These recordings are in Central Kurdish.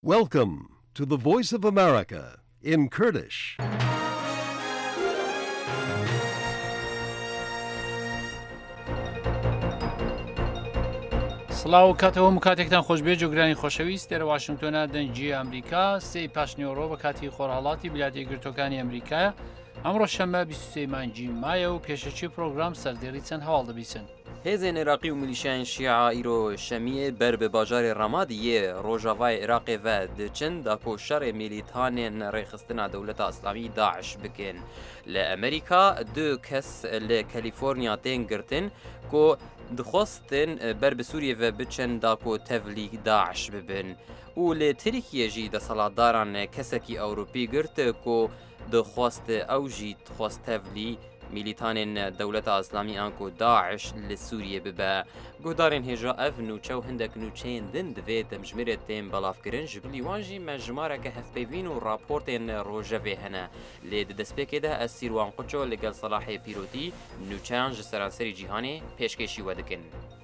Welcome to the Voice of America in Kurdish. سڵاو کاتەوە کاتێکتان خۆشبێ جۆگرانی خۆشەویست دەرە واشنگتۆنە دەنجی ئەمریکا سی پاشنیۆڕۆ بە کاتی خۆرهڵاتی ویلایەتە یەکگرتووەکانی ئەمریکایە ئەمڕۆ شەمە 23 مانگی مایە و پێشەچی پرۆگرام سەردێڕی چەند هەواڵ دەبیسن. هێزên Iraqî û milîşeyên Şîa îro şemiyê ber bi bajarê Ramadiyê Rojavayê Iraqê ve diçin da ku şerê milîtanên rêxistina Dewleta Îslamî Daeş bikin. Li Amerîka du kes li Kalîforniya tên girtin ku dixwastin ber bi Sûriyê ve biçin da ku tevlî Daeş bibin. û li Tirkiyê jî desalatdaran kesekî Ewropî girt ku dixwast ew jî dixwast tevlî میلیتانên Dewleta Îslamî an ku Daeş li Sûriyê bibe. Guhdarên hêja ev nûçe û hindek nûçeyên din divê demjimêrê tên belavkirin ji bilî wan jî me jimareke hevpeyvîn û raportên rojevê hene. Lê di destpêkê de ez Sîrwan Quço li gel Selahê Pîrotî nûçeyan ji seranserê cîhanê pêşkêşî we dikin.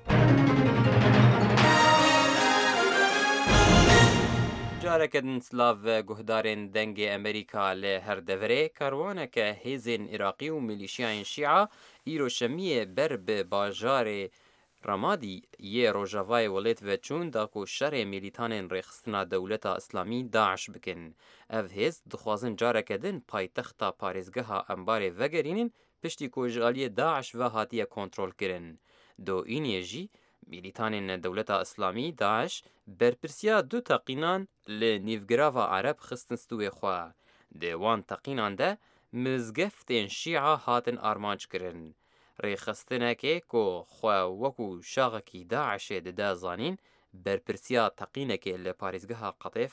Careke din silav guhdarên dengê Amerîka li her deverê karwaneke hêzên Iraqî û milîşiyayên Şîa îro şemiyê ber bi bajarê Ramadî yê Rojavayê welêt veçûn da ku şerê milîtanên rêxistina Dewleta Îslamî Daeş bikin. Ev hêz dixwazin careke din paytexta parêzgeha Embarê vegerînin piştî ku ji aliyê Daeş ve hatiye kontrolkirin. Doîniyê jî میلیتانên Dewleta Îslamî Daeş berpirsiya du teqînan li nîvgirava Ereb xistin stûyê xwe. Di wan teqînan de mizgeftên Şîa hatin armançkirin. Rêxistinekê ku xwe wekû şaxekî Daeşê dide zanîn, berpirsiya teqînekê li parêzgeha Qetêf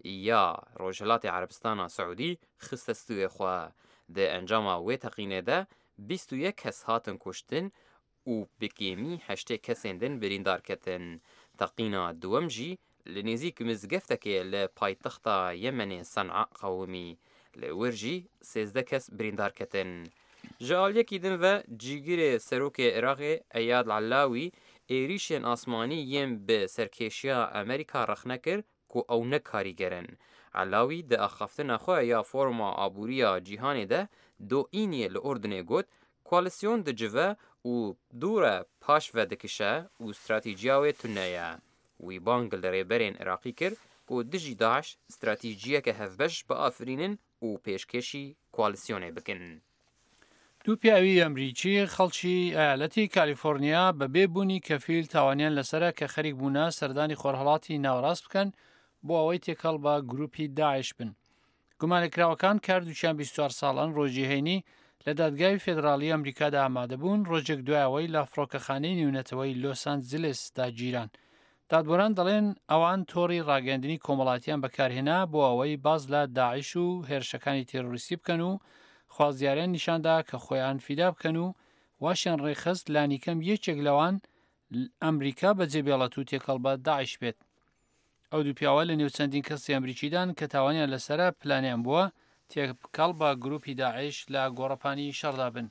ya Rojhilatê Erebistana Siûdî xiste stûyê xwe. Di encama wê teqînê de 21 kes hatin kuştin û bi kêmî heştê kesên din birîndar ketin. Teqîna duwem jî li nêzik mizgeftekê li paytexta Yemenê Sen'a qewimî. Li wir jî 13 kes birîndar ketin. Ji aliyekî din ve cîgirê serokê Iraqê Eyad Allawî êrişên asmanî yên bi serkêşiya Amerîka rexne kir ku ew ne karîgerin. Allawî di axaftina xwe ya forma abûriya cîhanê de doîniyê li Ordunê got koalîsyon dicive û dûre paş ve dikişe û stratîjiya wê tune ye. Wî bang li rêberên Iraqî kir ku dijî Daeş stratîjiyeke hevbeş biafirînin û pêşkêşî koalîsyonê bikin. دوو پیاوی ئەمریکی خەڵکی ئایالەتی کالیفۆرنیا بەبێ بوونی کەفیل تاوانیان لەسرە کە خەریک بوونە سەردانی خۆرهەڵاتی ناوەڕاست بکەن بۆ ئەوەی تێکەڵ بە گروپی داعش بن. گومانێکراوەکان کاردووچیان 24 ساڵان ڕۆژی هەینی لە دادگای فێدراڵی ئەمریکادا ئامادەبوون ڕۆژێک دوایەوەی لە فڕۆکەخانەی نێونەتەوەی لۆس ئانجلسدا گیران. دادوەران دەڵێن ئەوان تۆڕی ڕاگەاندنی کۆمەڵاتیان بەکارهێنا بۆ ئەوەی باز لە داعش و هێرشەکانی تێرۆریستی بکەن و خوازیاریان نیشاندا کە خۆیان فیدا بکەن و واشیان ڕێخست لانیکەم یەکێک لەوان ئەمریکا بە جێبێڵەت و تێکەڵ بە داعش بێت. ئەو دوو پیاوە لە نێو چەندین کەسی ئەمریکیدان کە تاوانیان لەسرە پلانیان بووە تێکەڵ بە گروپی داعش لە گۆڕەپانی شەڕدا بن.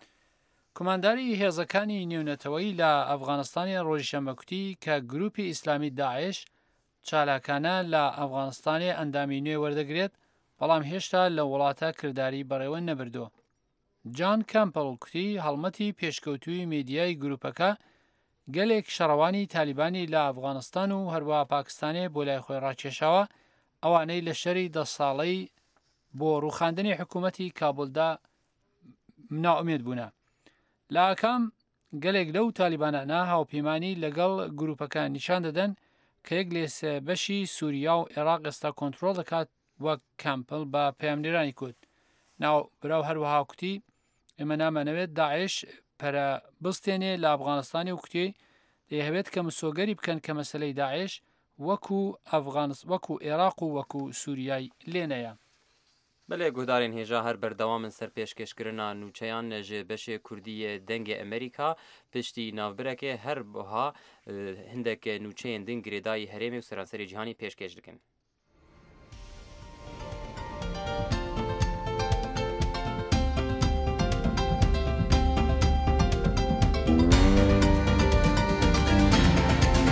کۆمانداری هێزەکانی نێونەتەوەی لە ئەفغانستانی ڕۆژی شەمەکوتی کە گروپی ئیسلامی داعش چالاکانە لە ئەفغانستانی ئەندامی نوێ وەردەگرێت بەڵام هێشتا لە وڵاتە کردداری بەڕێوە نەبردووە. جان کەمپڵ کوتی هەڵمەتی پێشکەوتووی میدیای گروپەکە گەلێک شەڕەوانی تالیبانی لە ئەفغانستان و هەروەها پاکستانێ بۆ لای خۆی ڕاکێشاوە ئەوانەی لە شەری 10 ساڵەی بۆ ڕووخاندنی حکوومەتی کابولدا ناومێد بوونە. لە ئاکام گەلێک لەو تالیبانانە هاوپەیمانی لەگەڵ گروپەکە نیشان دەدەن کە یەک لێ بەشی سووریا و عێراق ئێستا کۆنتڕۆڵ دەکات وەک کەمپڵ بە پەیامنێرانی کوت. ناو براو هەروەها کوتی ئێمە نامەنەوێت داعش پەرە بستێنێ لە ئەفغانستانی و کوتی دەیەوێت کە مسۆگەری بکەن کە مەسەلەی داعش وەکو عێراق و وەکو سووریای لێنەیە. بەلێ گوهدارên hêja her berdewam ser pêşkêşkirina nûçeyan ji beşê Kurdî dengê Amerîka piştî navbirekê her buha hindek nûçeyên din girêdayî herêmê û seranserê cîhanî pêşkêş dikin.